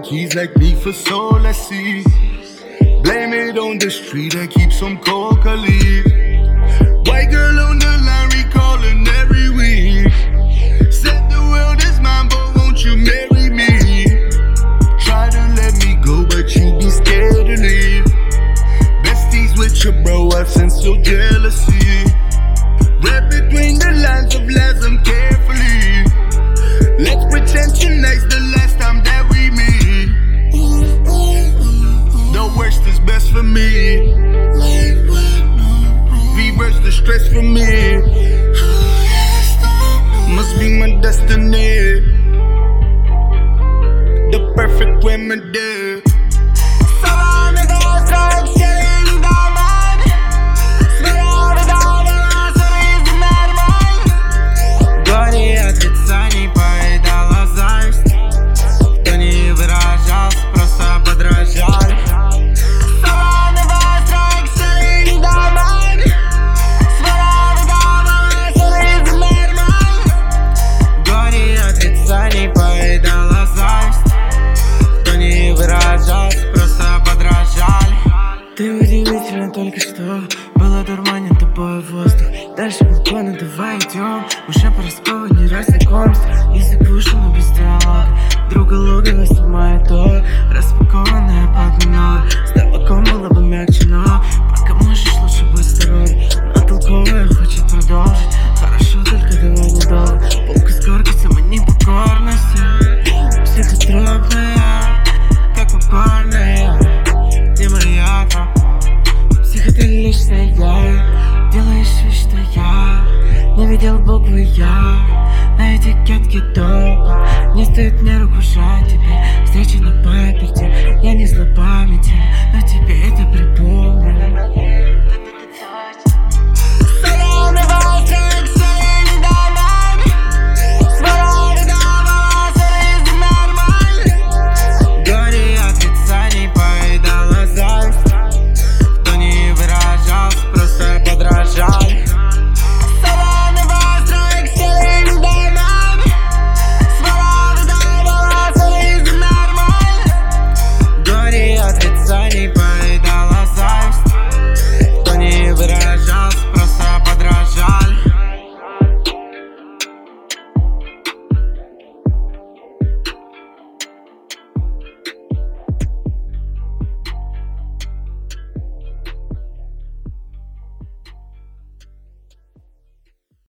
He's like me for soul, I see. Blame it on the street that keeps some coca leaf. White girl on the line recalling every week. Said the world is mine, but won't you marry me? Try to let me go, but you be scared to leave. Besties with your bro, I sense your jealousy. Read between the lines of lies, I'm carefully. Let's pretend tonight's the last time that we meet. The worst is best for me. Reverse the stress for me. Must be my destiny. The perfect remedy. Горе отрицаний поедала зависть. Кто не выражался, просто подражали. Горе отрицаний поедала зависть. Кто не выражался, просто подражали. Ты удивительно только что был одурманен тобой воздух. Дальше балкона, давай идем. Уже по Роскову не раз знакомств. Язык вышел, но без диалога. Друга логово снимает то, распакованное под минор. С табаком было бы мягче, но пока можешь, лучше быть здоровой. Но толковая хочет продолжить. Хорошо, только давай недолго. Полка с горкой, сама непокорность. Психотропная, как попарная. Не моя тропа. Психоделичная я. Делаешь вид, что я не видел буквы «Я» на этикетке топа. Не стоит мне руку жать тебе. Встречи на паперти. Я не злопамятен, но тебе это припомнит.